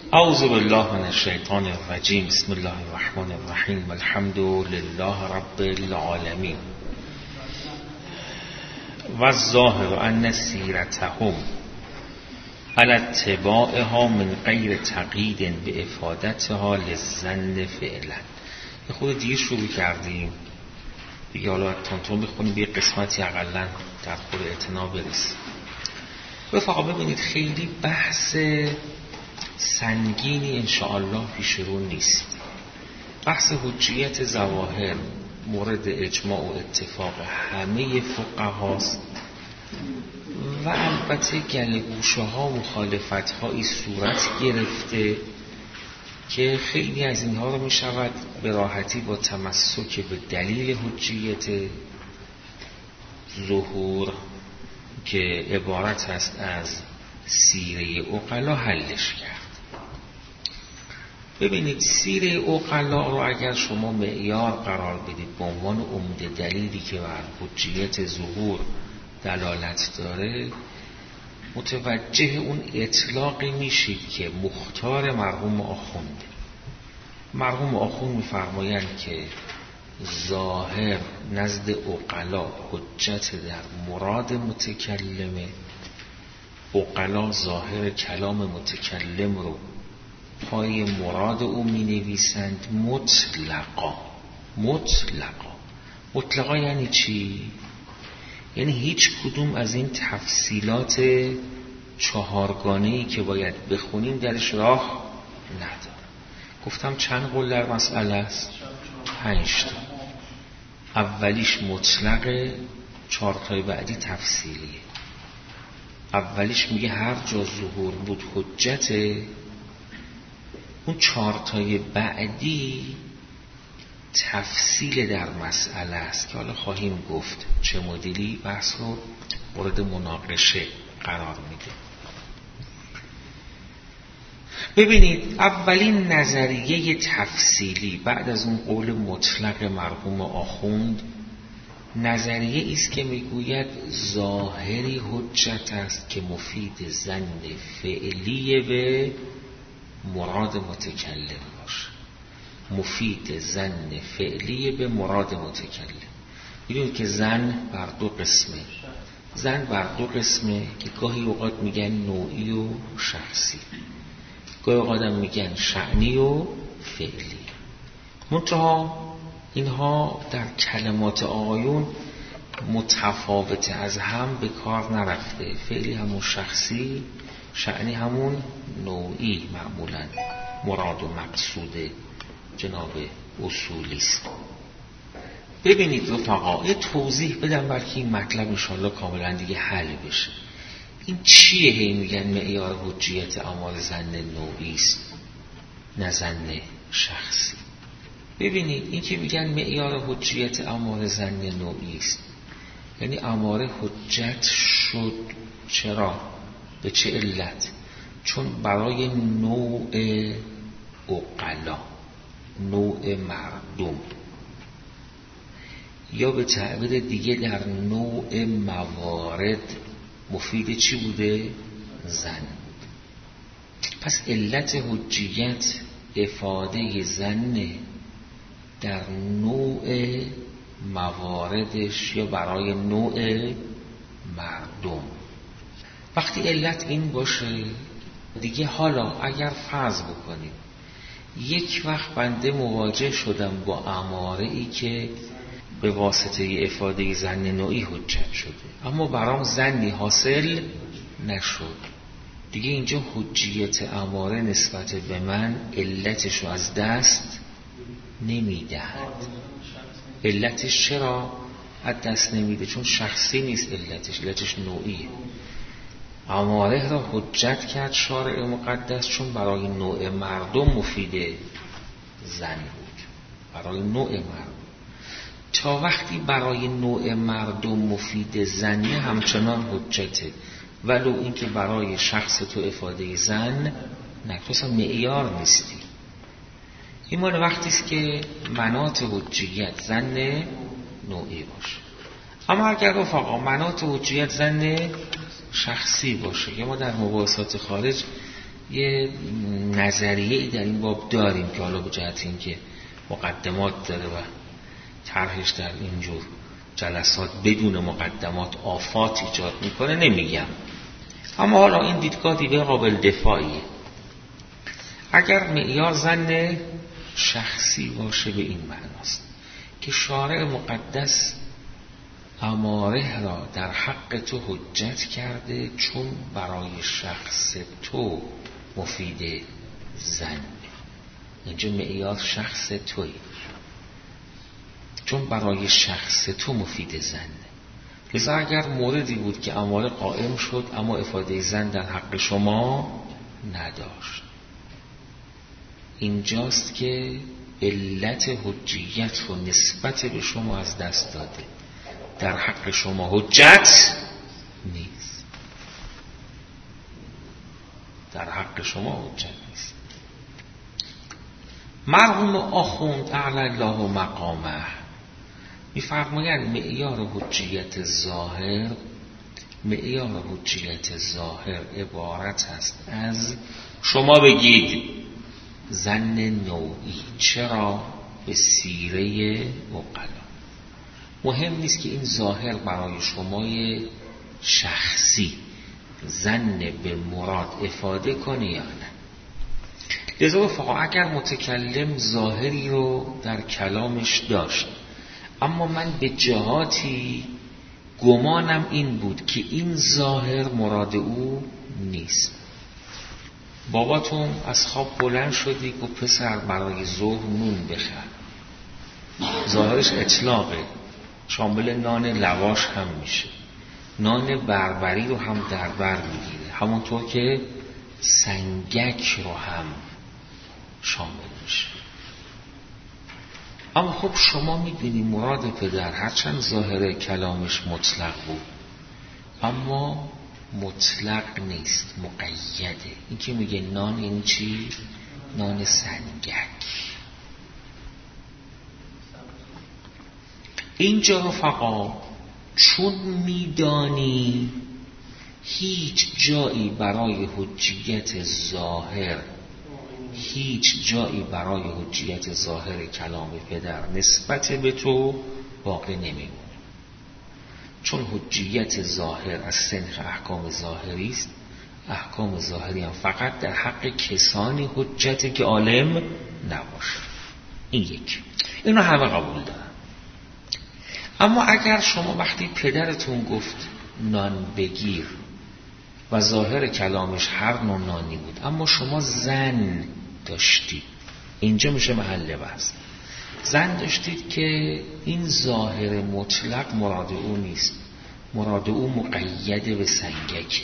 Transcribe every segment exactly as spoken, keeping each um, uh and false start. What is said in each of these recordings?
اعوذ بالله من الشیطان الرجیم. بسم الله الرحمن الرحیم. الحمد لله رب العالمین. و الظاهر ان سیرتهم علی اتباعها من غیر تقیید به افادتها للظن فعلا. به خود دیر شروع کردیم دیگه، حالا تونتون بخونیم به قسمتی اقلا در خود اعتنا برسیم. رفقا ببینید خیلی بحث سنگینی انشاءالله پیش رو نیست. بحث حجیت ظواهر مورد اجماع و اتفاق همه فقهاست و البته گله گوشه ها و مخالفت هایی صورت گرفته که خیلی از اینها رو می شود به راحتی با تمسک به دلیل حجیت ظهور که عبارت است از سیره عقلا حلش کرد. ببینید سیره عقلا رو اگر شما معیار قرار بدید به عنوان عمده دلیلی که بر حجیت ظهور دلالت داره، متوجه اون اطلاقی میشید که مختار مرحوم آخونده. مرحوم آخوند میفرمایند که ظاهر نزد عقلا حجت در مراد متکلمه. عقلا ظاهر کلام متکلم رو پای مراد او می نویسند مطلقا. مطلقا مطلقا یعنی چی؟ یعنی هیچ کدوم از این تفصیلات چهارگانه‌ای که باید بخونیم درش راه نداره. گفتم چند قول در مسئله است؟ پنج تا. اولیش مطلقه، چهار تای بعدی تفصیلیه. اولیش میگه هر جا ظهور بود حجته، اون چهار تای بعدی تفصیل در مسئله است که حالا خواهیم گفت چه مدلی بحث رو مورد مناقشه قرار میده. ببینید اولین نظریه تفصیلی بعد از اون قول مطلق مرحوم آخوند، نظریه است که میگوید ظاهری حجت است که مفید ظن فعلی به مراد متکلم باشه. مفید ظن فعلی به مراد متکلم. میدونید که ظن بر دو قسمه. ظن بر دو قسمه که گاهی اوقات میگن نوعی و شخصی، گاهی اوقات هم میگن شأنی و فعلی. منتها اینها در کلمات آقایون متفاوت از هم به کار نرفته. فعلی همون شخصی، شأنی همون نوعی معمولا مراد و مقصود جناب اصولی است. ببینید رفقا، یه توضیح بدم برای این مطلب انشاءالله کاملا دیگه حل بشه. این چیه هی میگن معیار حجیت اعمال ظن نوعی است نه ظن شخصی؟ ببینید این که میگن معیار حجیت اعمال ظن نوعی است، یعنی اماره حجت شد. چرا؟ به چه علت؟ چون برای نوع عقلا، نوع مردم، یا به تعبیر دیگه در نوع موارد مفید چی بوده؟ ظن. پس علت حجیت افاده ظن در نوع مواردش یا برای نوع مردم. وقتی علت این باشه دیگه، حالا اگر فرض بکنیم یک وقت بنده مواجه شدم با اماره ای که به واسطه افاده ظن نوعی حجت شده، اما برام ظنی حاصل نشد، دیگه اینجا حجیت اماره نسبت به من علتش رو از دست نمیدهد. علتش چرا از دست نمیده؟ چون شخصی نیست علتش، علتش نوعیه. اماره را حجت کرد شارع مقدس چون برای نوع مردم مفید ظن بود، برای نوع مردم. تا وقتی برای نوع مردم مفید ظنه همچنان حجته، ولو اینکه برای شخص تو افاده ظن نه، تو اصلا معیار نیستی. این مال وقتی است که مناط حجیت ظن نوعی باشه. اما اگر رفقا مناط حجیت ظن شخصی باشه، یا ما در مباحثات خارج یه نظریه‌ای در این باب داریم که حالا به جهت این که مقدمات داره و طرحش در اینجور جلسات بدون مقدمات آفات ایجاد میکنه نمیگم، اما حالا این دیدگاه دیگه قابل دفاعیه. اگر معیار ظن شخصی باشه به این معناست که شارع مقدس اماره را در حق تو حجت کرده چون برای شخص تو مفید ظن. اینجا معیار شخص توی، چون برای شخص تو مفید ظن. لذا اگر موردی بود که اماره قائم شد اما افاده ظن در حق شما نداشت، اینجاست که علت حجیت و نسبت به شما از دست داده، در حق شما حجت نیست، در حق شما حجت نیست. مرحوم آخوند اعلی الله مقامه می‌فرمایند معیار حجیت ظاهر، معیار حجیت ظاهر عبارت است از شما بگید ظن نوعی. چرا؟ به سیره عقلا مهم نیست که این ظاهر برای شمای شخصی ظن به مراد افاده کنه یا نه. لذا فقط اگر متکلم ظاهری رو در کلامش داشت اما من به جهاتی گمانم این بود که این ظاهر مراد او نیست، باباتون از خواب بلند شدی و پسر برای ظهر نون بخر، ظاهرش اطلاقه، شامل نان لواش هم میشه، نان بربری رو هم در بر میگیره، همونطور که سنگک رو هم شامل میشه. اما خب شما میبینی مراد پدر هرچند ظاهر کلامش مطلق بود اما مطلق نیست، مقیده. این که میگه نان، این چی؟ نان سنگک. اینجا رفقا چون میدانی هیچ جایی برای حجیت ظاهر هیچ جایی برای حجیت ظاهر کلام پدر نسبت به تو باقی نمیمونه، چون حجیت ظاهر از صنف احکام ظاهری است. احکام ظاهری هم فقط در حق کسانی حجته که عالم نباشه. این یک، اینو همه قبول دارن. اما اگر شما وقتی پدرتون گفت نان بگیر و ظاهر کلامش هر نوع نانی بود اما شما زن داشتید، اینجا میشه محل بحث. زن داشتید که این ظاهر مطلق مراد او نیست، مراد او مقیده به سنگکه.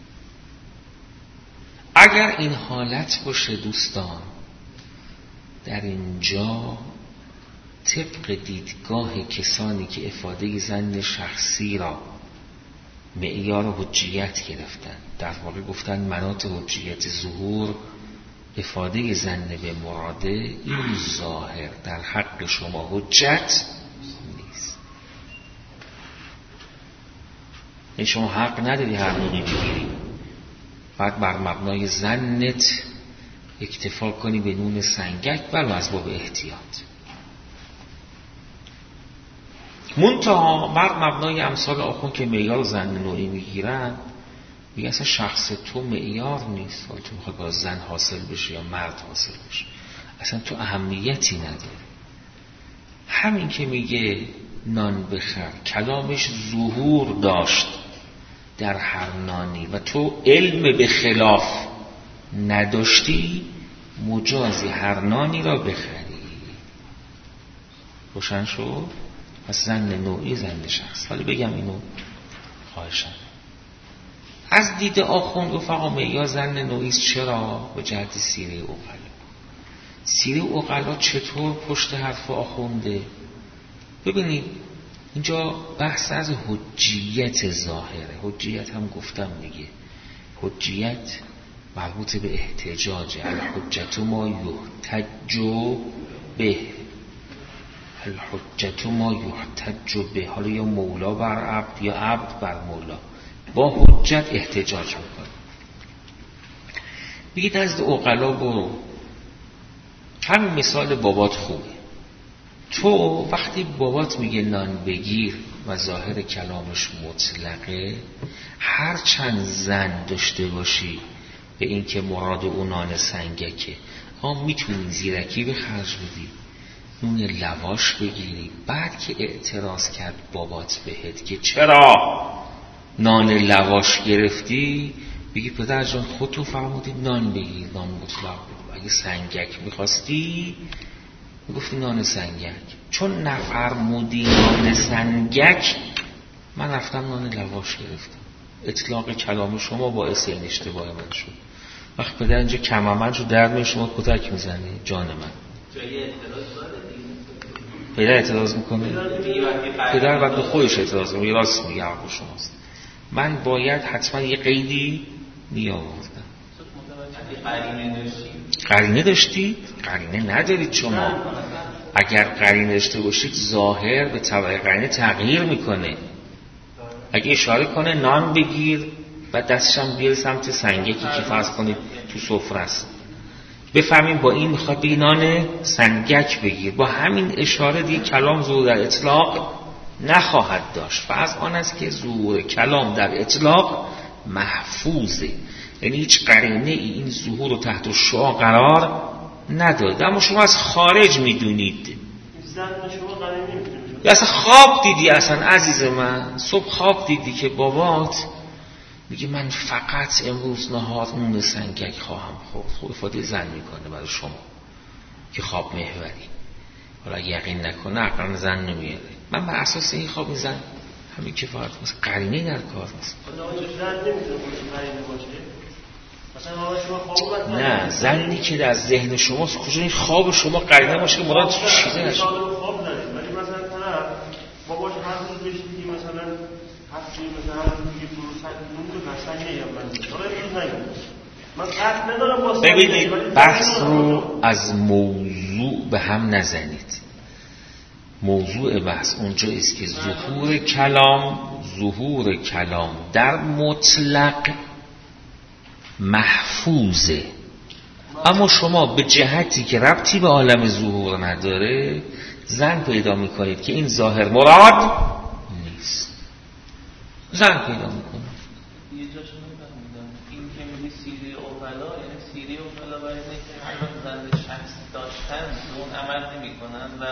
اگر این حالت باشه دوستان، در اینجا طبق دیدگاه کسانی که افاده ظن شخصی را معیار حجیت گرفتن، در واقع گفتن مناط حجیت ظهور افاده ظن به مراده، این ظاهر در حق شما حجت نیست. این شما حق نداری هر نونی بگیری، بعد بر مبنای ظنت اکتفا کنی به نون سنگک، بلو از باب احتیاط. منتها بر مبنای امثال آخون که معیار زن نوعی میگیرن، میگه اصلا شخص تو معیار نیست، حالا تو میخوای با زن حاصل بشه یا مرد حاصل بشه، اصلا تو اهمیتی نداره. همین که میگه نان بخر، کلامش ظهور داشت در هر نانی و تو علم به خلاف نداشتی، مجازی هر نانی را بخری. روشن شد؟ پس زن نوعی زن شخص. ولی بگم اینو خواهشم از دید آخوند رفقا معیار زن نوعی است. چرا؟ به جهت سیره عقلا. سیره عقلا چطور پشت حرف آخونده؟ ببینید اینجا بحث از حجیت ظاهره. حجیت هم گفتم دیگه، حجیت مربوط به احتجاج. الحجت ما یحتج به، الحجت ما یحتج به، حالا یا مولا بر عبد یا عبد بر مولا، با حجت احتجاج میکنه. میگه نزد عقلا برو. همین مثال بابات خوبه. تو وقتی بابات میگه نان بگیر و ظاهر کلامش مطلقه، هر چند زن داشته باشی به این که مراد اون نان سنگکه، اما میتونی زیرکی به خرج بدی، نون لواش بگیری. بعد که اعتراض کرد بابات بهت که چرا نان لواش گرفتی، بگی پدر جان خودتون فرمودید نان بگیر، نان مطلق بگیر. اگه سنگک میخواستی میگفتی نان سنگک. چون نفرمودی نان سنگک، من رفتم نان لواش گرفتم. اطلاق کلام شما باعث این اشتباه من شد. وقت پدر اینجا کمامن شو درد می شما کتک میزنی جان من. پدر اعتراض میکنه، پدر بعد به خودش اعتراض میکنه. راست میگه حرف شماست. من باید حتما یه قیدی میآوردم. قرینه داشتید؟ قرینه ندارید شما. اگر قرینه داشته باشید ظاهر به تبع قرینه تغییر میکنه. اگه اشاره کنه نان بگیر و دستشم بیاره سمت سنگکی که فرض کنید تو سفره است، بفهمیم با این میخواد بگی نان سنگک بگیر، با همین اشاره دیگه کلام ظهور در اطلاق نخواهد داشت. و از آن است که ظهور کلام در اطلاق محفوظه، یعنی هیچ قرینه ای این ظهور رو تحت شعاع قرار نداده. اما شما از خارج میدونید، یا اصلا خواب دیدی، اصلا عزیز من صبح خواب دیدی که بابات میگه من فقط امروز نهار نون سنگک خواهم خورد. خب افاده زن میکنه برای شما که خواب محوری. حالا یقین نکنه عقل زن نمیاره. من بر اساس این خواب این زن همین کفایت نیست، قرینه در کار نیست. نه، زنی که در ذهن شماست، کجا این خواب شما قرینه باشه که مراد چیزی نشه. باباش هر روز بهش میگی مثلا هفته مثلا میگه پروسه نون رو قشنگه یا من من قصد ندارم با ببینید بحث رو از موضوع به هم نزنید. موضوع بحث اونجا است که ظهور کلام ظهور کلام در مطلق محفوظه، اما شما به جهتی که ربطی به عالم ظهور نداره زن پیدا میکنید که این ظاهر مراد نیست. زن پیدا میکنید. یه جاشو نفهمیدم این که میگه سیره اوغلا، یعنی سیره اوغلا باید که هر وقت زن شخص داشتن اون عمل نمی کنن و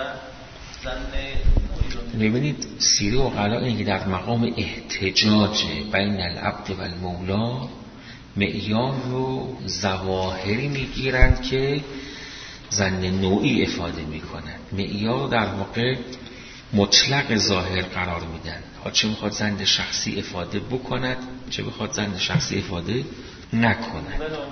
زن نوعی. ببینید سیره اوغلا اینه که در مقام احتجاج بین العبد و المولا معیار رو ظواهری میگیرند که زن نوعی افاده میکنند. معیار در واقع مطلق ظاهر قرار میدن. ها چه میخواد زن شخصی افاده بکند، چه میخواد زن شخصی افاده نکند.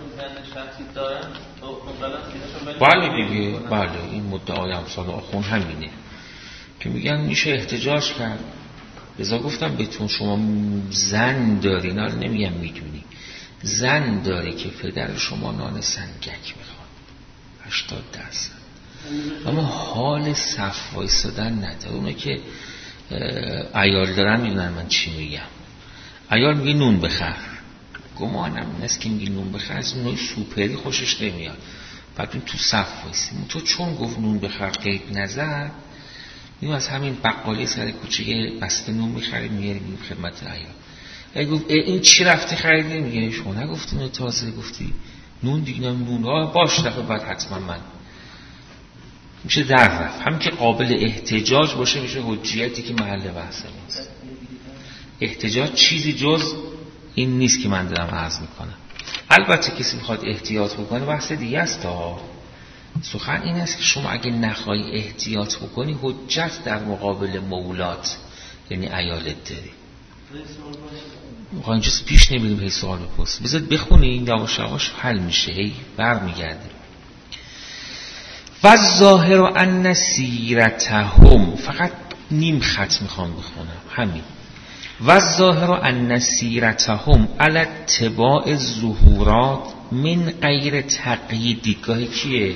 بله دیگه، بله این مدعای امثال آخون همینه که میگن میشه احتجاج کرد. لذا گفتم بهتون شما زن داری، نه نمیگم میدونی، زن داری که پدر شما نان سنگک میخواد هشتاد درصد، اما حال صف وایسادن نداره. اونه که عیال دارن میدونن من چی میگم. عیال میگه نون بخر، گمانم این است که میگه نون بخر از نوع سوپری خوشش نمیاد، بعد اون تو صف وایسیم. تو چون گفت نون بخر قید نظر، میگم از همین بقالی سر کوچه بسته نون میخریم میاریم خدمت عیال. اگه گفت این چی رفتی خریدی؟ میگه شما نگفتی نون تازه، گفتی نون دیگه. نون آه باش دفعه بعد حتما من میشه در رفت. همین که قابل احتجاج باشه میشه حجیتی که محل بحثه نیست. احتجاج چیزی جز این نیست که من دارم عرض میکنم. البته کسی میخواد احتیاط بکنه بحث دیگه است ها. سخن این است که شما اگه نخوای احتیاط بکنی حجت در مقابل مولات یعنی عیالت داری. میخوای اینجاست پیش نمیریم هی سوال بپرس، بذارید بخونی این یواش یواش حل میشه، هی برمیگرده. و ظاهر ان سیرتهم، فقط نیم خط میخوام بخونم همین. و ظاهر ان سیرتهم علی اتباع الظهورات من غیر تقیید. دیدگاه کیه؟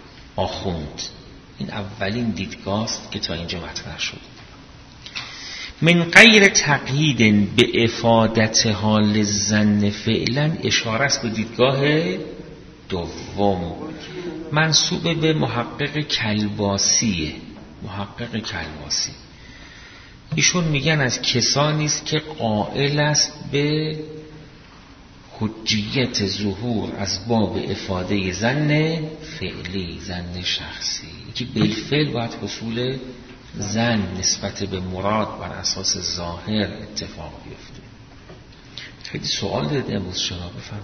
آخوند. این اولین دیدگاه است که تا اینجا مطرح شد. من غیر تقیید به افادت حال زن فعلا اشاره است به دیدگاه دوم منسوب به محقق کلباسیه. محقق کلباسی ایشون میگن از کسانی است که قائل است به حجیت ظهور از باب افاده زن فعلی، زن شخصی، که بالفعل باید حصول زن نسبت به مراد بر اساس ظاهر اتفاق بیفته. خیلی سوال دارید امروز شما بفرم.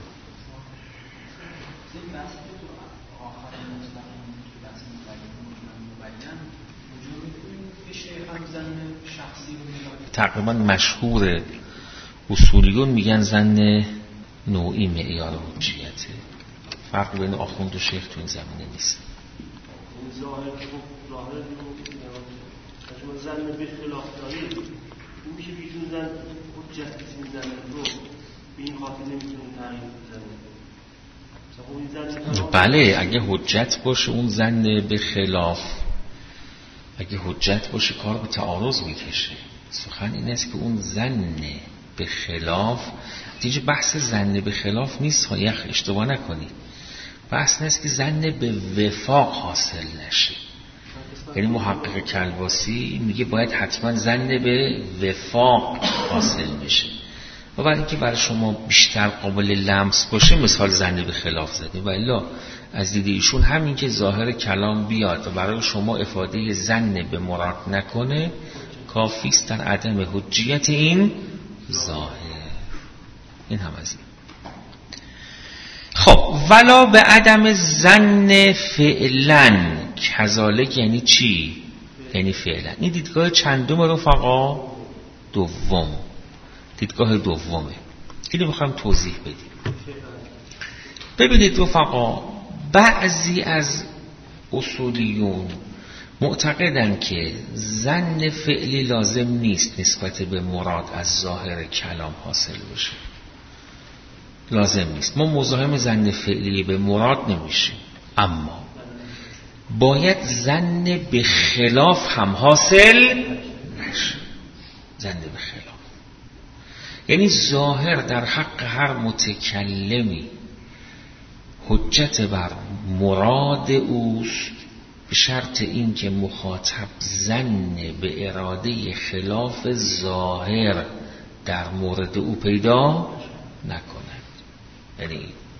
تقریبا مشهور اصولیون میگن زن نوعی معیار حجیته. فرق بین آخوند و شیخ تو این زمینه نیست. ظاهر ظاهر شما زن به خلاف دارید این میشه بیشون زن حجت این زن رو به این خاطر نمیتونیم تعیین بزنیم. بله اگه حجت باشه اون زن به خلاف، اگه حجت باشه کار به تعارض میکشه. سخن این است که اون زن به خلاف دیگه بحث زن به خلاف نیست ها، یخ اشتباه نکنی. بحث نیست که زن به وفاق حاصل نشه. یعنی محقق کلباسی میگه باید حتما زن به وفاق حاصل بشه و برای اینکه برای شما بیشتر قابل لمس باشه مثال زن به خلاف زده. و الا از دید ایشون همین که ظاهر کلام بیاد و برای شما افاده زن به مراد نکنه کافی است در عدم حجیت این ظاهر. این هم از این. خب ولا به عدم زن فعلا کذالک یعنی چی؟ یعنی فعلا. این دیدگاه چندم رفقا؟ دوم. دیدگاه دومه. اینو میخوایم توضیح بدیم. ببینید رفقا بعضی از اصولیون معتقدن که زن فعلی لازم نیست نسبت به مراد از ظاهر کلام حاصل بشه. لازم نیست. ما مزاحم زن فعلی به مراد نمیشیم، اما باید زن به خلاف هم حاصل نشه. زن به خلاف یعنی ظاهر در حق هر متکلمی حجت بر مراد اوست به شرط این که مخاطب زن به اراده خلاف ظاهر در مورد او پیدا نکند. یعنی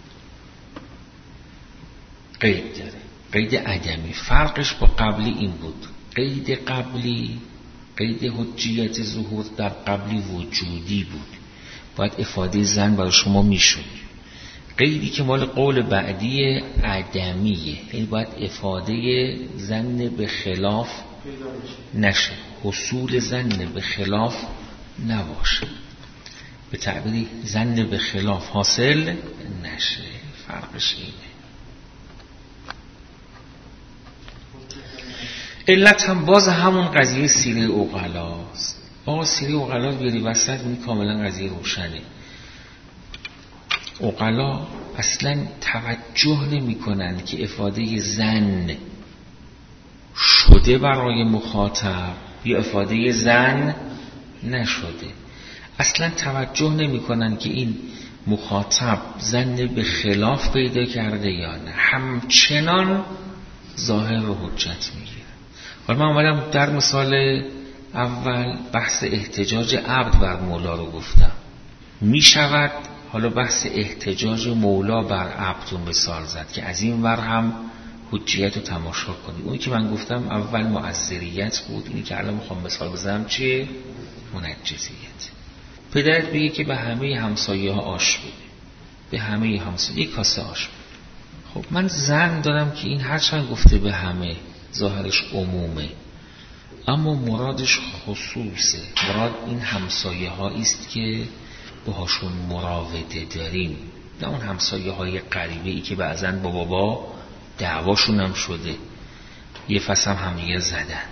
قید داره، قید عدمی. فرقش با قبلی این بود. قید قبلی قید حجیت ظهور در قبلی وجودی بود، باید افاده زن برای شما میشد. قیدی که مال قول بعدی عدمیه، یعنی باید افاده زن به خلاف نشه، حصول زن به خلاف نباشه، به تعبیری زن به خلاف حاصل نشه. فرقش اینه. علت هم باز همون قضیه سیره عقلاست. آقا سیره عقلا بیاری وسط این کاملا قضیه روشنه. عقلا اصلا توجه نمی کنند که افاده زن شده برای مخاطب یا افاده زن نشده. اصلا توجه نمی کنند که این مخاطب زن به خلاف پیدا کرده یا نه، همچنان ظاهر رو حجت میگیره. حالا من اومدم در مثال اول بحث احتجاج عبد بر مولا رو گفتم. می شود حالا بحث احتجاج مولا بر عبد رو مثال زد که از این ور هم حجیت رو تماشا کنید. اونی که من گفتم اول معذریت بود، اینی که الان میخوام مثال بزنم چیه؟ منجزیت. پدرت بگه که به همه همسایه ها آش بده، به همه همسایه یک کاسه آش بده. خب من زن دارم که این هرچند گفته به همه ظاهرش عمومه، اما مرادش خصوصه. مراد این همسایه هایی است که باهاشون مراوده داریم، نه اون همسایه های غریبه ای که بعضن با بابا دعواشون هم شده، یه فصل هم همدیگه زدند.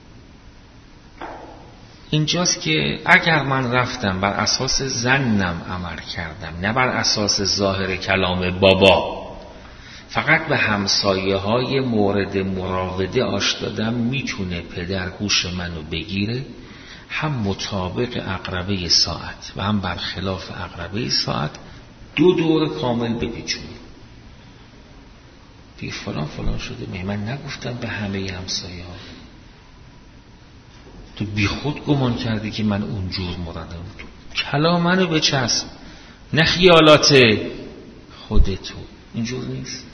اینجاست که اگر من رفتم بر اساس زنم عمل کردم، نه بر اساس ظاهر کلام بابا، فقط به همسایه های مورد مراوده آش دادم، میتونه پدر گوش منو بگیره، هم مطابق عقربه ساعت و هم برخلاف عقربه ساعت دو دور کامل بپیچونی. دیگه فلان فلان شده می من نگفتم به همه همسایه ها. تو بی خود گمان کردی که من اونجور مرادم. کلام منو بچسب، نه خیالات خودتو. اینجور نیست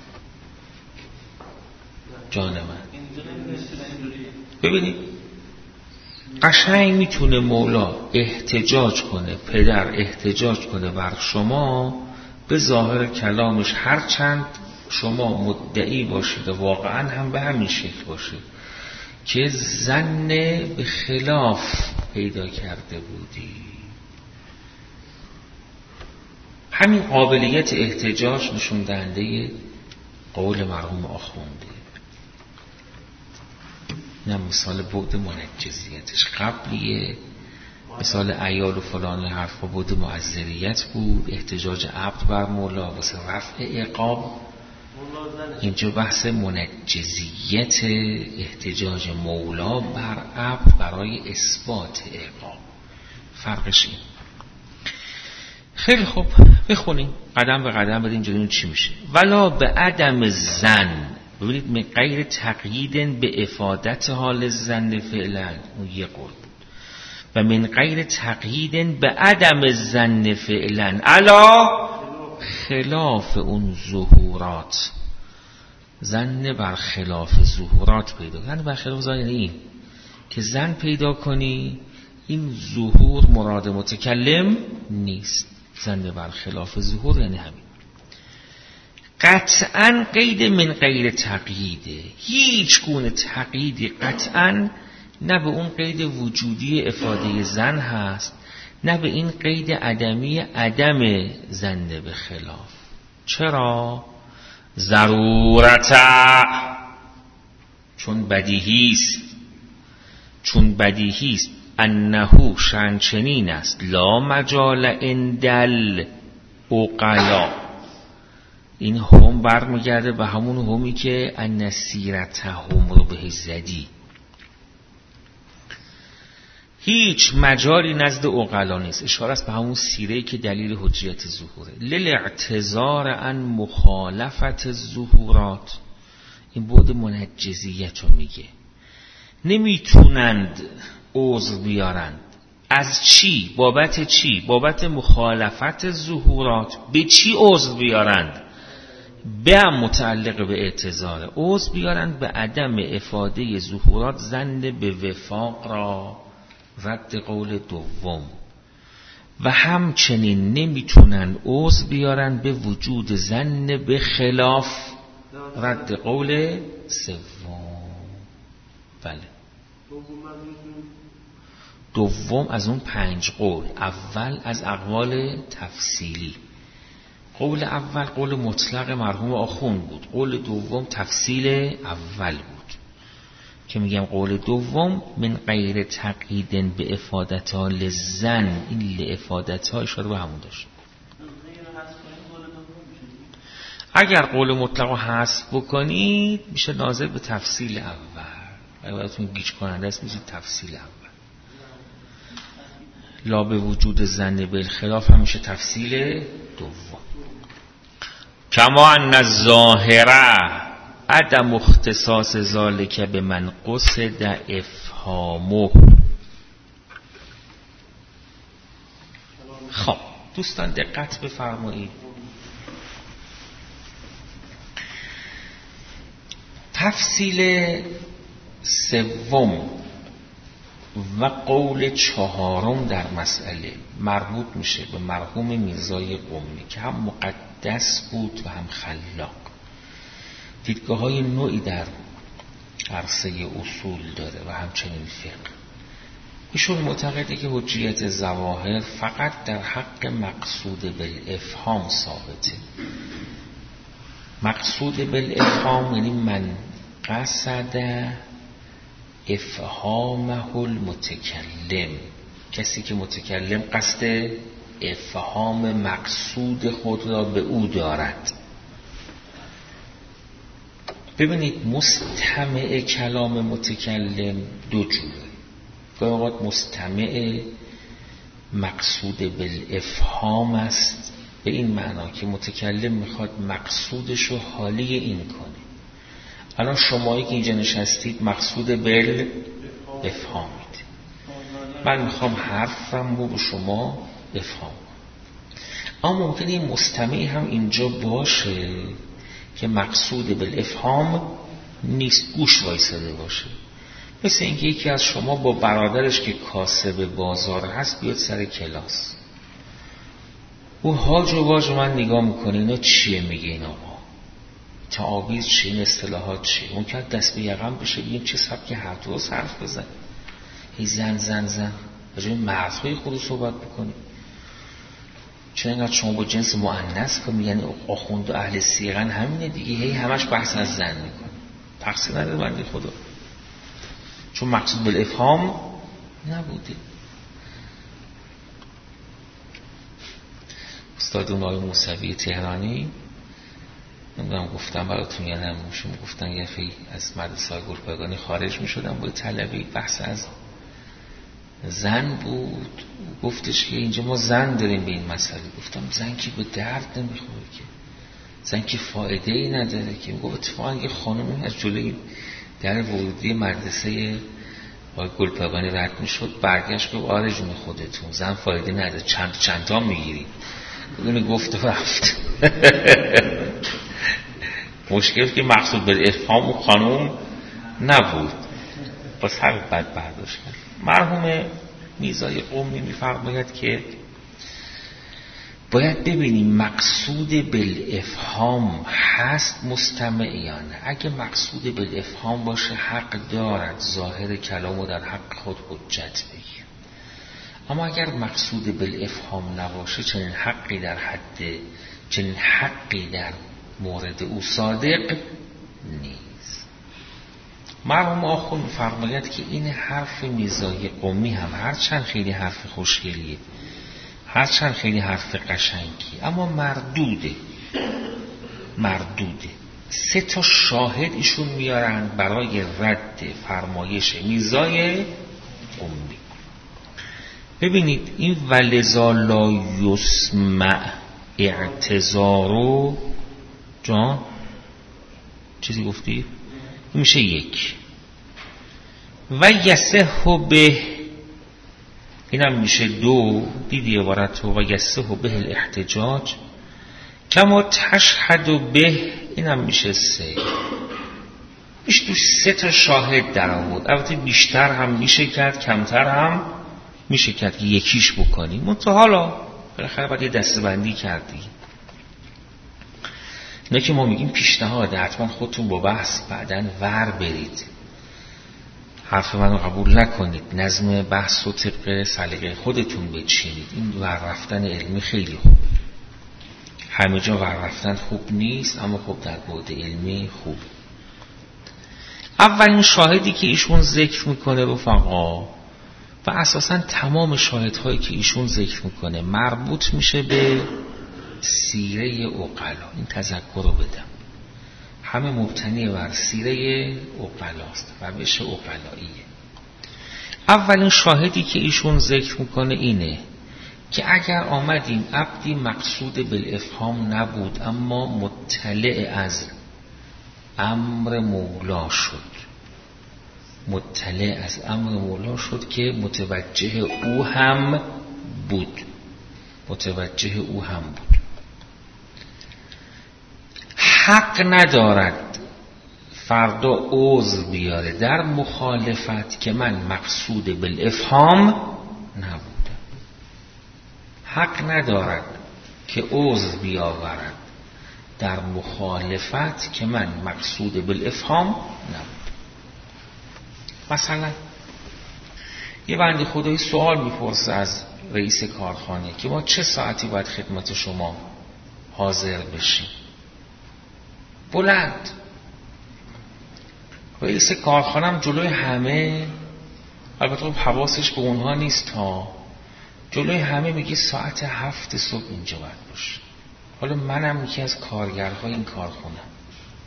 جان من. ببینید قشنگ میتونه مولا احتجاج کنه، پدر احتجاج کنه بر شما به ظاهر کلامش، هرچند شما مدعی باشید و واقعا هم به همین شکل باشه که ظن به خلاف پیدا کرده بودی. همین قابلیت احتجاج نشون دهنده قول مرحوم آخونده. نه مثال بعد منجزیتش قبلیه، مثال عیال و فلان حرفا بعد معذریت بود، احتجاج عبد بر مولا واسه رفع عقاب. اینجا بحث منجزیت احتجاج مولا بر عبد برای اثبات عقاب. فرقش این. خیلی خوب بخونیم قدم به قدم بریم جلو چی میشه. ولا به عدم زن، ببینید من غیر تقیید به افادت حال زن فعلا، اون یه قول بود. و من غیر تقیید به عدم زن فعلا علا خلاف اون ظهورات. زن بر خلاف ظهورات پیدا. زن بر خلاف ظاهر یعنی این که زن پیدا کنی این ظهور مراد متکلم نیست. زن بر خلاف ظهور یعنی همین. قطعاً قید من غیر تقییده، هیچ گونه تقییدی قطعاً نه به اون قید وجودی افاده زن هست، نه به این قید عدمی عدم زن به خلاف. چرا؟ ضرورتا، چون بدیهیست، چون بدیهیست انهو شأن چنین است لا مجال اندل عقلا. این هم برمیگرده به همون همی که النسیرت هم رو بهش زدی. هیچ مجالی نزد عقلا نیست. اشاره است به همون سیره‌ای که دلیل حجیت ظهوره. للاعتذار عن مخالفت الظهورات، این بعد منجزیت رو میگه. نمیتونند عذر بیارند از چی؟ بابت چی؟ بابت مخالفت ظهورات. به چی عذر بیارند؟ به هم متعلق به اعتذار. عذر بیارند به عدم افاده ظهورات زن به وفاق را، رد قول دوم. و همچنین نمیتونن عذر بیارن به وجود زن به خلاف، رد قول سوم. بله دوم از اون پنج قول، اول از اقوال تفصیلی. قول اول قول مطلق مرحوم آخوند بود، قول دوم تفصیل اول بود که میگم قول دوم من غیر تقیید به افادت ها لزن، این لافادت ها اشاره به همون داشت. اگر قول مطلق رو حذف بکنید میشه ناظر به تفصیل اول. اگر براتون گیج کننده است میشه تفصیل اول. لا به وجود زن بالخلاف هم میشه تفصیل دوم. کما ان الظاهره عدم اختصاص ذالک به من قصد افهامه. خب دوستان دقت بفرمایید. تفصیل سوم و قول چهارم در مسئله مربوط میشه به مرحوم میرزای قمی که هم مقدس بود و هم خلاق. دیدگاه های نوعی در عرصه اصول داره و همچنین فقه. ایشون معتقده که حجیت ظواهر فقط در حق مقصود بالافهام ثابته. مقصود بالافهام یعنی من قصد افهامه المتکلم، کسی که متکلم قصد افهام مقصود خود را به او دارد. ببینید مستمع کلام متکلم دو جوره. گاهی اوقات مستمع مقصود بالافهام است، به این معنا که متکلم میخواد مقصودش رو حالی این کنه. الان شمایی که اینجا نشستید مقصود بالافهامید، من میخوام حرفم رو به شما افهام کنم. اما ممکنه این مستمعی هم اینجا باشه که مقصود بالافهام نیست، گوش وایساده باشه. مثل اینکه یکی از شما با برادرش که کاسب بازار هست بیاد سر کلاس، او هاج و واج من نگاه میکنه اینا چیه، میگه این آقا تعاویض چیه، این اصطلاحات چیه. ممکن دست به یقم بشه بگیم چه سبک حرف درست حرف بزن، هی زن زن زن راجع به مردهای خود صحبت بکنی. چون اینقدر شما با جنس مؤنث که میگن آخوند و اهل صیغن همینه دیگه، هی همش بحث از زن میکنه. تقصیر نداره بنده خدا، چون مقصود بالافهام نبوده. استاد اونای موسوی تهرانی نمیدونم گفتم براتون یا نمیشون، گفتن یه فی از مدرسه گلپایگانی خارج میشدم با طلبی، بحث از زن بود، گفتش که اینجا ما زن داریم به این مسئله. گفتم زن که به درد نمیخوره که، زن که فایده ای نداره که. گفت اتفاقا یه خانمی از جلوی در ورودی مدرسه گلپایگانی رد میشد، برگشت گفت آره جون خودتون زن فایده نداره، چند چند تا میگیریم. اونو گفت و رفت. مشکل که مقصود به افهام و خانوم نبود، با سر بد برداشت کرد. مرحوم میرزای قمی میفرماید که باید ببینیم مقصود بالافهام هست مستمعیان. اگه مقصود بالافهام باشه حق دارد ظاهر کلامو در حق خود حجت بگیر. اما اگر مقصود بالافهام نباشه چنین حقی در حد چنین حقی در مورد او صادق نیست. مرحوم آخوند فرماید که این حرف میرزای قمی هم هرچند خیلی حرف خوشگلیه، هرچند خیلی حرف قشنگی، اما مردوده مردوده سه تا شاهد ایشون میارن برای رد فرمایش میرزای قمی. ببینید این ولذا لا یسمع اعتذارو جان چیزی گفتی؟ این میشه یک. و یسه به اینم میشه دو. دیدی عبارتو و یسه به الاحتجاج کما تشهد به اینم میشه سه. میشه توش سه تا شاهد در آورد. البته بیشتر هم میشه کرد، کمتر هم میشه کرد که یکیش بکنی. منتها حالا بالاخره باید یه دسته‌بندی کردی. اینا که ما میگیم پیشنهاد، حتما خودتون با بحث بعدن ور برید، حرف منو قبول نکنید، نظم بحث و طبق سلیقه خودتون بچینید. این ور رفتن علمی خیلی خوب، همه جا ور رفتن خوب نیست، اما خوب در بعد علمی خوب. اولین شاهدی که ایشون ذکر میکنه رفقا، و اساسا تمام شاهدهایی که ایشون ذکر میکنه مربوط میشه به سیره عقلا. این تذکر رو بدم، همه مبتنی بر سیره عقلاست، روش عقلاییه. اولین شاهدی که ایشون ذکر میکنه اینه که اگر آمدیم عبدی مقصود بالافهام نبود اما مطلع از امر مولا شد، مطلع از امر مولا شد که متوجه او هم بود، متوجه او هم بود، حق ندارد فردا عذر بیاره در مخالفت که من مقصود بالافهام نبودم. حق ندارد که عذر بیاورد در مخالفت که من مقصود بالافهام نبودم. مثلا یه بنده خدایی سوال میپرسه از رئیس کارخانه که ما چه ساعتی باید خدمت شما حاضر بشیم. بلند رئیس کارخانم جلوی همه، البته خب حواسش به اونها نیست ها، جلوی همه میگه ساعت هفت صبح اینجا باید باشه. حالا منم یکی از کارگرهای این کارخانه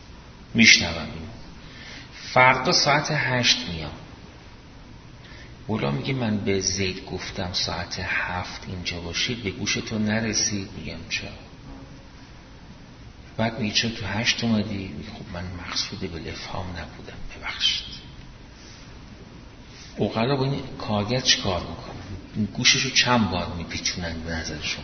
میشنوم اینو، فردا ساعت هشت میام، اولا میگه من به زید گفتم ساعت هفت اینجا باشید، به گوش تو نرسید. میگم چرا؟ بعد میگه چرا تو هشت اومدی؟ میگه خب من مقصود بالافهام نبودم، ببخشید. اوقلا با این کارگر چی کار میکنن؟ گوششو چند بار میپیچونن به نظرشون.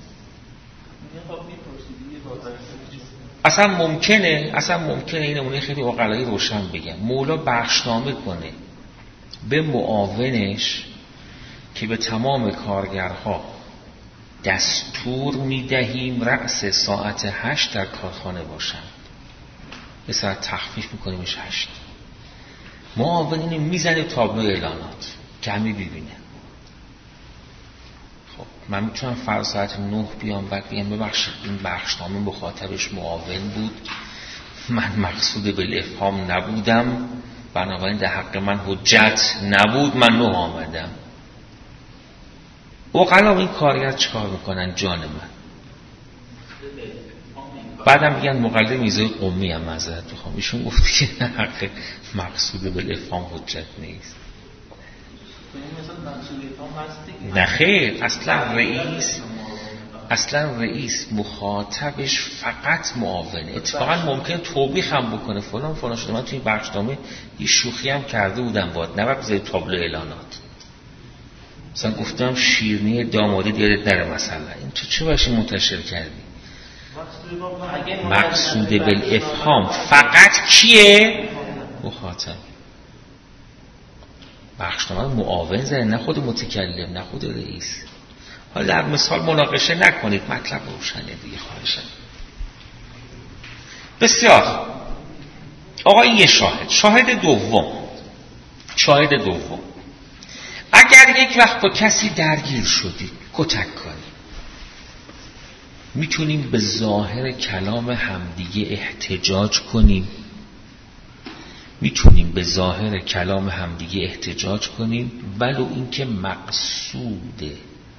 اصلا ممکنه اصلا ممکنه این نمونه خیلی عقلایی روشن بگم، مولا بخشنامه کنه به معاونش که به تمام کارگرها دستور میدهیم رأس ساعت هشت در کارخانه باشند، به ساعت تخفیف میکنیمش هشت. معاون اینو میزنه تابلو اعلانات که همه ببینه. خب من میتونم فرض ساعت نه بیام بعد بگم ببخشید این بخشنامه مخاطبش معاون بود، من مقصود بالافهام نبودم، بنابراین در حق من حجت نبود، من نه آمدم. اوقلا این کارگر چیکار میکنن؟ جان من. بعدم میگن مقلد میرزای قمی هم معذرت میخوام، ایشون گفته که در حق مقصود بالافهام حجت نیست. نه خیر، اصلا رئیس اصلا رئیس مخاطبش فقط معاونه. اتفاقا ممکن توبیخ هم بکنه فلان فلان شده، من توی بخشنامه یه شوخی هم کرده بودم باید نباید بذاری تابلو اعلانات، مثلا گفتم شیرینی دامادی دیادت نره مثلا، این تو چه باشی منتشر کردی؟ مقصود بالافهام فقط کیه؟ مخاطب. بخشنامه معاون زنه، نه خود متکلم، نه خود رئیس. حالا در مثال مناقشه نکنید، مطلب روشنه دیگه. خواهشم. بسیار. آقا این یه شاهد. شاهد دوم شاهد دوم اگر یک وقت با کسی درگیر شدید، کتک کنید، میتونیم به ظاهر کلام همدیگه احتجاج کنیم میتونیم به ظاهر کلام همدیگه احتجاج کنیم ولو اینکه مقصود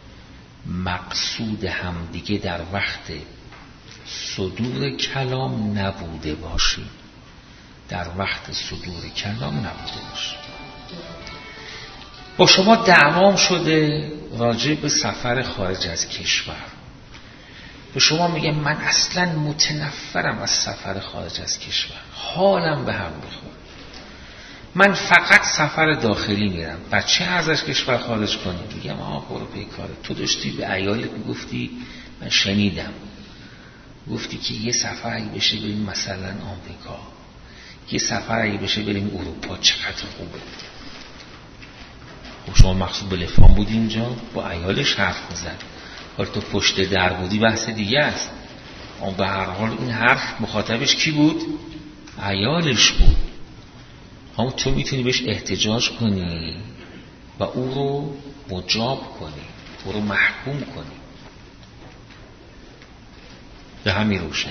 مقصود همدیگه در وقت صدور کلام نبوده باشه در وقت صدور کلام نبوده باشه. با شما دعوام شده راجع به سفر خارج از کشور، به شما میگم من اصلا متنفرم از سفر خارج از کشور، حالم به هم بخور، من فقط سفر داخلی میرم. بچه ازش کشور خارج کنی؟ میگم آها برو پی کاره. تو داشتی به عیالت میگفتی، من شنیدم گفتی که یه سفر اگه بشه بریم مثلا آمریکا، یه سفر اگه بشه بریم اروپا، چقدر خوبه. خب شما مقصود بالافهام بودی اینجا، با عیالش حرف میزد. حالا تو پشت در بودی بحث دیگه است، اما به هر حال این حرف مخاطبش کی بود؟ عیالش بود. اما تو میتونی بهش احتجاج کنی و او رو مجاب کنی، او رو محکوم کنی. به همین روشنی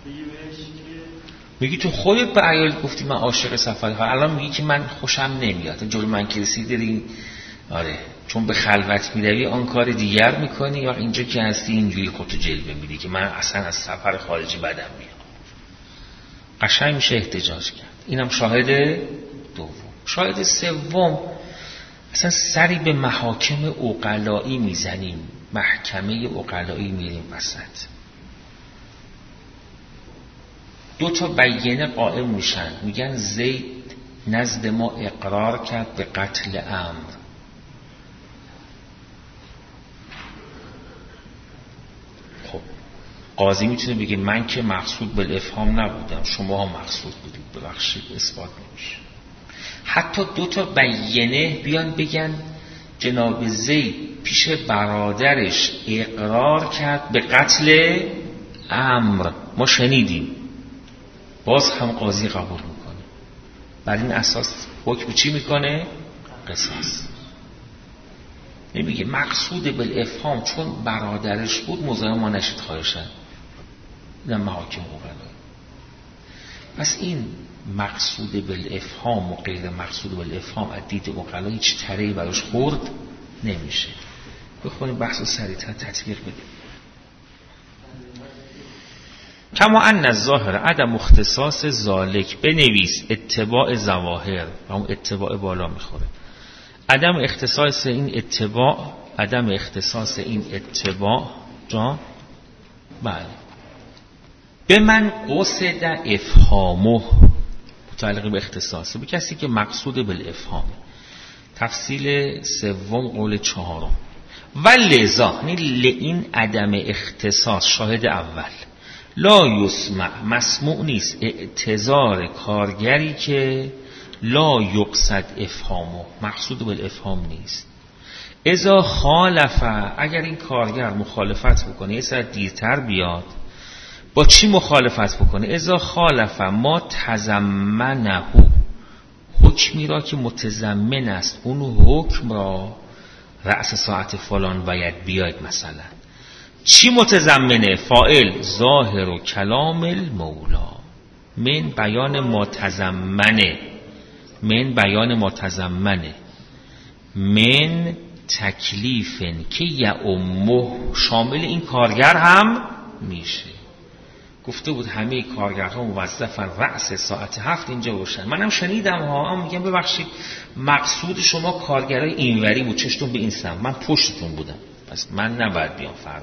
میگی تو خودت به عیال گفتی من عاشق سفر، الان میگی که من خوشم نمیاد، جلو من که رسیدی آره چون به خلوت میروی آن کار دیگر میکنی، یا اینجا که هستی اینجوری خودتو جلوه میدی که من اصلا از سفر خارجی بدم میاد. قشنگ میشه احتجاج کرد. اینم شاهد دوم. شاهد سوم، اصلا سری به محاکم عقلایی میزنیم، محکمه عقلایی میریم وسط. دو تا بیانه قائم میشن، میگن زید نزد ما اقرار کرد به قتل عمرو. خب قاضی میتونه بگه من که مقصود بالافهام نبودم، شما ها مقصود بودید، ببخشید اثبات نمیشه. حتی دو تا بیانه بیان بگن جناب زید پیش برادرش اقرار کرد به قتل عمرو، ما شنیدیم، باز هم قاضی قبول میکنه. بر این اساس حکم چی میکنه؟ قصاص. نمیگه مقصود بالافهام چون برادرش بود مزاحم ما نشید خواهشن. اینم محاکم عقلایی. پس این مقصود بالافهام و غیر مقصود بالافهام از دید عقلا هیچ ترهی براش خورد نمیشه. بخونیم بحث رو سریعتر تطبیق بدیم. کما ان الظاهر عدم اختصاص ذالک، بنویس اتباع ظواهر، و اون اتباع بالا میخوره، عدم اختصاص این اتباع، عدم اختصاص این اتباع جان بله به من قصد افهامه متعلق به اختصاصه، به کسی که مقصود بالافهام. تفصیل سوم قول چهارم و لذا، این عدم اختصاص شاهد اول، لا یسمع مسموع نیست اعتذار کارگری که لا یقصد افهامه مقصود بالافهام نیست. اذا خالف، اگر این کارگر مخالفت بکنه یه ساعت دیرتر بیاد، با چی مخالفت بکنه؟ اذا خالف ما تضمنه، حکمی را که متضمن است اون حکم را، رأس ساعت فلان باید بیاید مثلا. چی متضمنه؟ فاعل ظاهر و کلام المولا، من بیان متضمنه، من بیان متضمنه، من تکلیفن که یعمه، شامل این کارگر هم میشه. گفته بود همه کارگرها موظفن رأس ساعت هفت اینجا باشن. منم شنیدم ها، هم میگم ببخشید مقصود شما کارگرای اینوری بود، چشتون به این سمت، من پشتتون بودم، پس من نباید بیام فردا.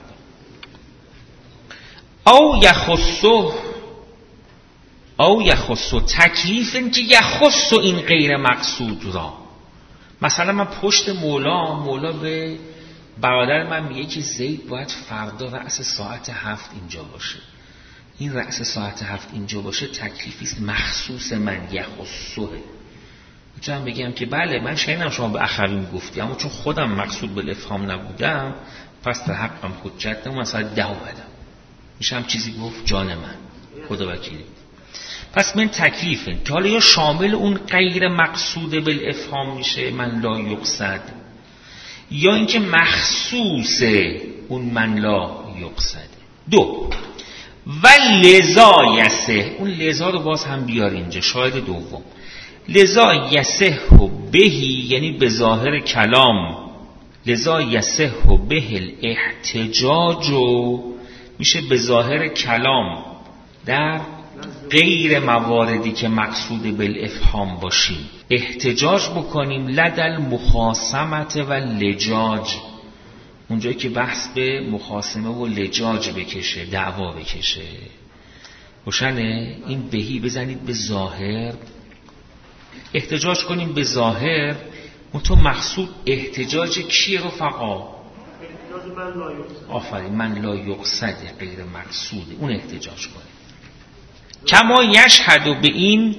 او یخصو، او یخصو تکلیفن که یخصو این غیر مقصود را. مثلا من پشت مولا، مولا به برادر من میگه که زید باید فردا رأس ساعت هفت اینجا باشه. این رأس ساعت هفت اینجا باشه تکلیفیست مخصوص من، یخصوه. میتونم بگم که بله من شنیدم شما به اخوی میگفتی، اما چون خودم مقصود بالافهام نبودم پس در حقم حجت نمون، مثلا ده بدم میشه هم چیزی گفت جان من، خدا وکیلی. پس من تکلیفه که حالا یا شامل اون غیر مقصود بالافهام میشه من لا یقصد، یا اینکه مخصوص اون من لا یقصد. دو و لذا یسه، اون لذا رو باز هم بیار اینجا شاهد دوم. لذا یسه بهی یعنی به ظاهر کلام، لذا یسه به الاحتجاج، میشه به ظاهر کلام در غیر مواردی که مقصود بالافهام باشیم احتجاج بکنیم، لدل مخاصمت و لجاج، اونجایی که بحث به مخاصمه و لجاج بکشه، دعوا بکشه. روشنه؟ این بهی بزنید به ظاهر، احتجاج کنیم به ظاهر. منتها مقصود احتجاج کیه رفقا؟ احتجاج من لا یقصد. آفرین، من لا یقصد غیر مقصوده، اون احتجاج کنیم. کما یشهد به این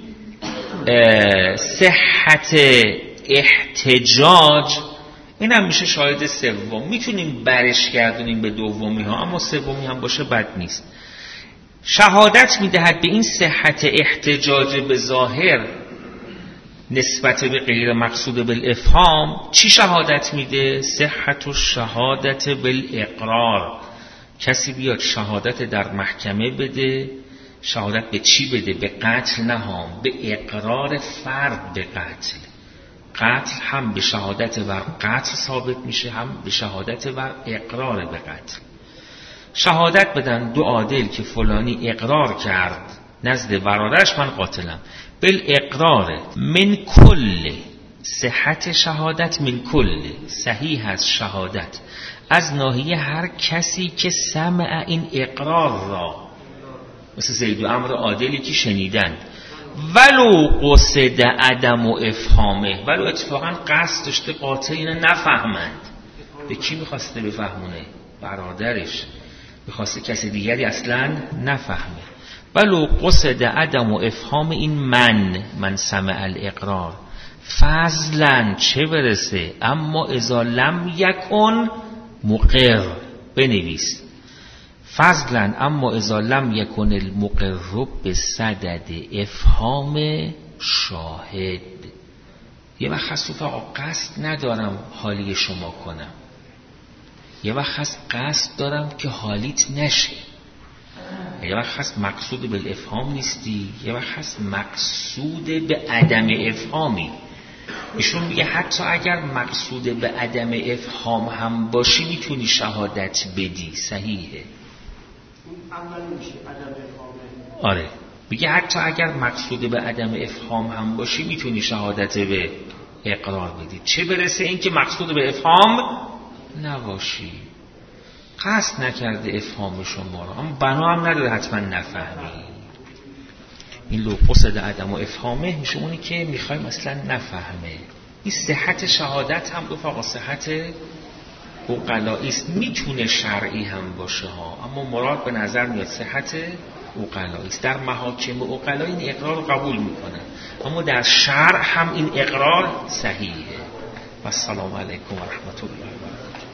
صحت احتجاج، این هم میشه شاهد سوم. میتونیم برش گردونیم به دومی ها، اما سومی هم باشه بد نیست. شهادت میدهد به این صحت احتجاج به ظاهر نسبت به غیر مقصود بالافهام. چی شهادت میده؟ صحت و شهادت بالاقرار. کسی بیاد شهادت در محکمه بده، شهادت به چی بده؟ به قتل نه هم، به اقرار فرد به قتل. قتل هم به شهادت بر قتل ثابت میشه، هم به شهادت بر اقرار به قتل. شهادت بدن دو عادل که فلانی اقرار کرد نزد برادرش من قاتلم، بل اقرار من کل، صحت شهادت من کل، صحیح از شهادت از ناحیه هر کسی که سمع این اقرار را، مثل زید و عمرو عادلی که شنیدند، ولو قصد عدم و افهامه، ولو اتفاقا قصد داشته قاطع اینو نفهمند. به کی میخواسته بفهمونه؟ برادرش. میخواسته کسی دیگری اصلا نفهمه. ولو قصد عدم و افهام این من، من سمع الاقرار، فضلا چه برسه، اما اذا لم یکن مقر، بنویس فضلا اما اذا لم یکن المقر بصدد افهام شاهد. یه وقت هست رفقا قصد ندارم حالی شما کنم، یه وقت هست قصد دارم که حالیت نشه، یه وقت هست مقصود بالافهام نیستی، یه وقت هست مقصود به عدم افهامی. ایشون میگه حتی اگر مقصود به عدم افهام هم باشی میتونی شهادت بدی، صحیحه. اول میشه عدم افهامه. آره، میگه حتی اگر مقصود به عدم افهام هم باشی میتونی شهادت به اقرار بدید، چه برسه این که مقصود به افهام نباشی. قصد نکرده افهام شما رو، اما بنا هم نداره حتما نفهمی. این لو قصد عدم و افهامه میشه اونی که میخوایم اصلا نفهمه. این صحت شهادت هم گفت آقا صحت عقلایی است، میتونه شرعی هم باشه ها، اما مراد به نظر میاد صحت عقلایی است. در محاکم عقلا این اقرار رو قبول میکنن، اما در شرع هم این اقرار صحیحه. و السلام علیکم و رحمت الله و برکاته.